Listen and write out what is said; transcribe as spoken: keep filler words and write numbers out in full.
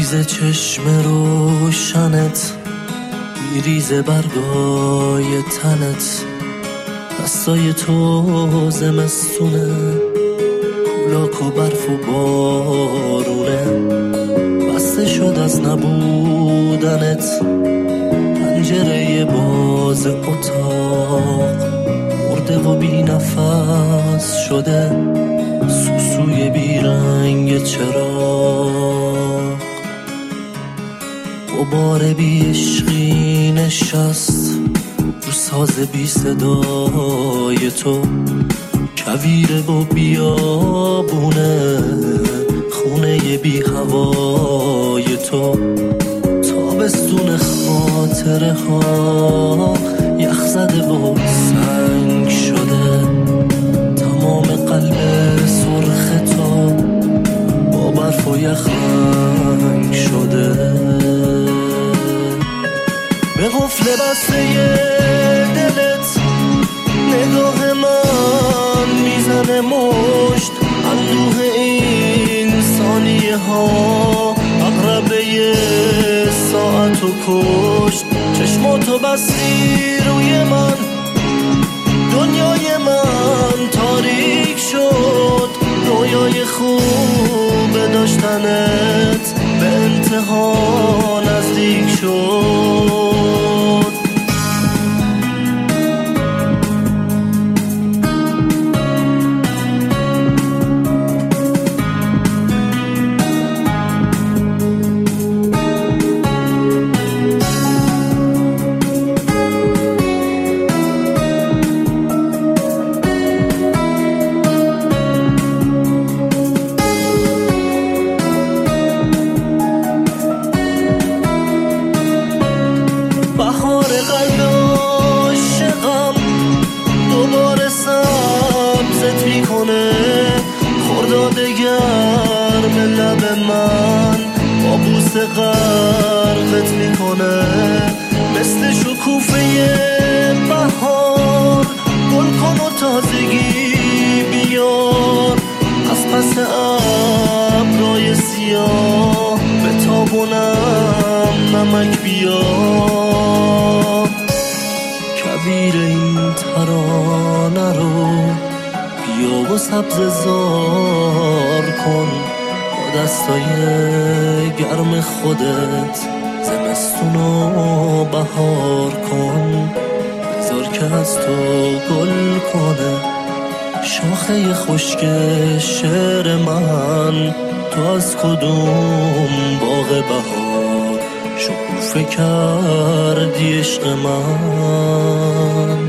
میریزه چشم روشنت، میریزه برگای تنت، دستای تو زمستونه، کولاک و برف و بارونه، بسته شد از نبودنت پنجره باز اتاق، مرده و بی نفس شده سوسوی بی رنگ چراغ، غبار بی عشقی نشست رو ساز بی صدای تو، کویره و بیابونه خونه بی هوای تو، تابستون خاطره ها یخ زده و سنگ شده، تمام قلب سرخ تو با برف و یخ رنگ شده، به قفل بسته دلت نگاه من میزنه مشت، اندوه این ثانیه ها عقربه ساعتو کشت، چشماتو بستی روی من، دنیای من تاریک شد، رویای خوب داشتنت به انتها نزدیک شد. بهار قلب عاشقم دوباره سبزت میکنه، خرداد گرم لب من با بوسه غرقت میکنه، مثل شکوفه بهار گل کن و تازگی بیار، از پس ابرای سیاه به تابونم نمک بیار، کویر این ترانه رو بیا و سبز زار کن، با دستای گرم خودت زمستونو بهار کن، بذار که از تو گل کنه شاخه خشک شعر من، تو از کدوم باغ بهار شکوفه کردی عشق من.